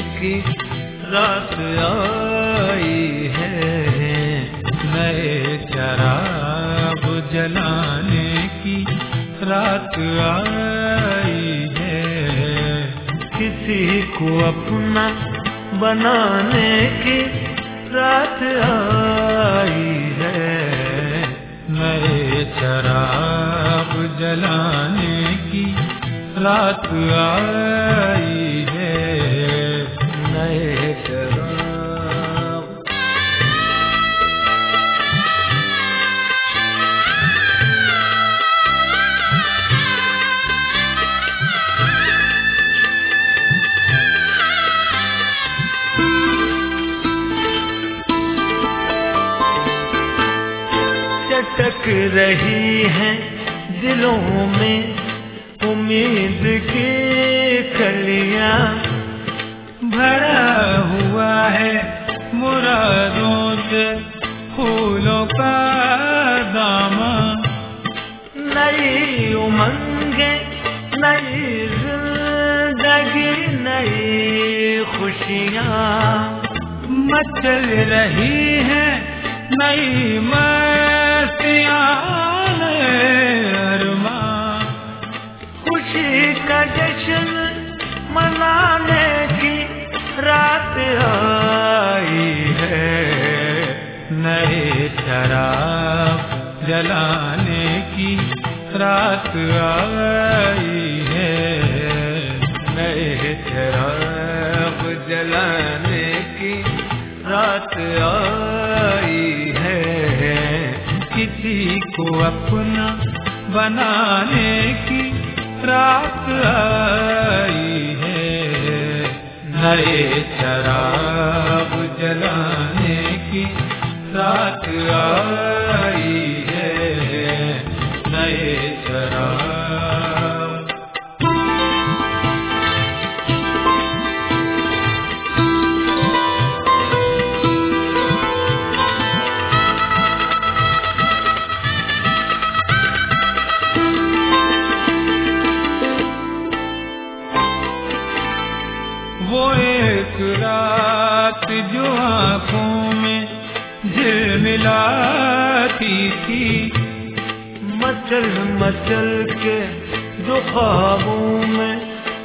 کی رات آئی ہے، نئے چراغ جلانے کی رات آئی ہے، کسی کو اپنا بنانے کی رات آئی ہے، نئے چراغ جلانے کی رات آئی ہے، نئے چراغ۔ چٹک رہی ہیں دلوں میں امید کی کلیاں، بھرا ہوا ہے مرادوں سے پھولوں کا دامن، نئی امنگیں، نئی زندگی، نئی خوشیاں مچل رہی ہیں، نئی مستیاں، نئے ارماں، خوشی کا جشن منانے کی رات آئی ہے، نئے چراغ جلانے کی رات آئی ہے، نئے چراغ جلانے کی رات آئی ہے، کسی کو اپنا بنانے کی رات آئی ہے، نئے چراغ جلانے کی رات آئی ہے، نئے چراغ۔ وہ ایک رات جو آنکھوں میں جھلملاتی تھی، مچل مچل کے جو خوابوں میں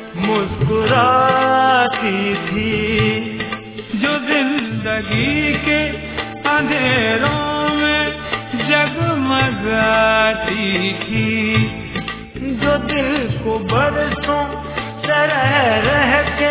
مسکراتی تھی، جو زندگی کے اندھیروں میں جگمگاتی تھی، جو دل کو برسوں سے رہ رہ کے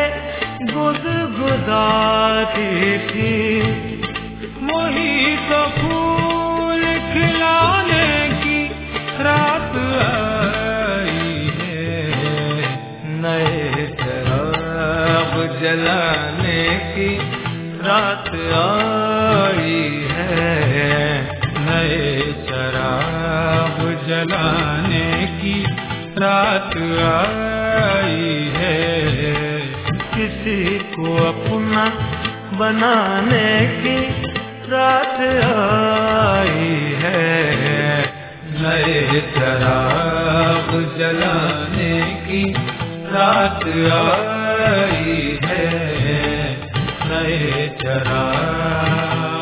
گدگداتی تھی، وہی تو پھول کھلانے کی رات آئی ہے، نئے چراغ جلانے کی رات آئی ہے، نئے چراغ جلانے کی رات آئی ہے، کسی کو اپنا بنانے کی رات آئی ہے، نئے چراغ جلانے کی رات آئی ہے، نئے چراغ۔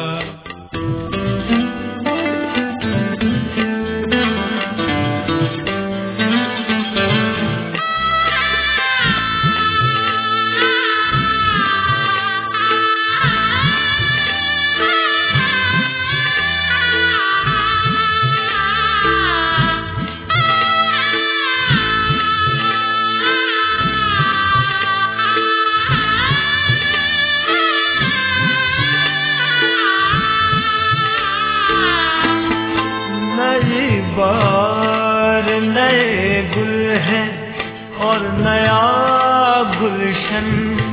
بار نئے گل ہیں اور نیا گلشن،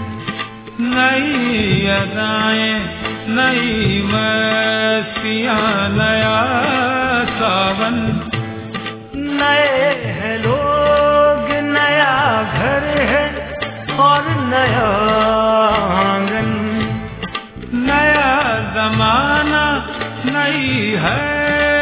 نئی ادائیں، نئی مستیاں، نیا ساون، نئے ہیں لوگ، نیا گھر ہے اور نیا آنگن، نیا زمانہ، نئی ہے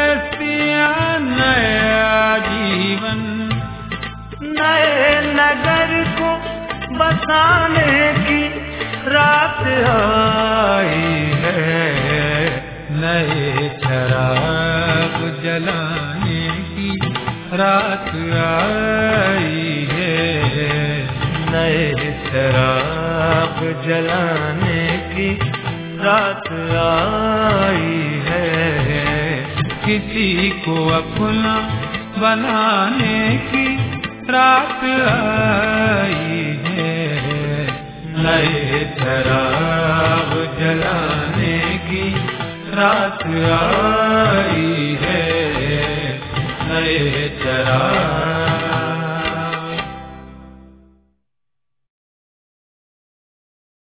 نیا جیون، نئے نگر کو بسانے کی رات آئی ہے، نئے چراغ جلانے کی رات آئی ہے، نئے چراغ جلانے کی رات آئی ہے، کسی کو اپنا بنانے کی رات آئی ہے، نئے چراغ جلانے کی رات آئی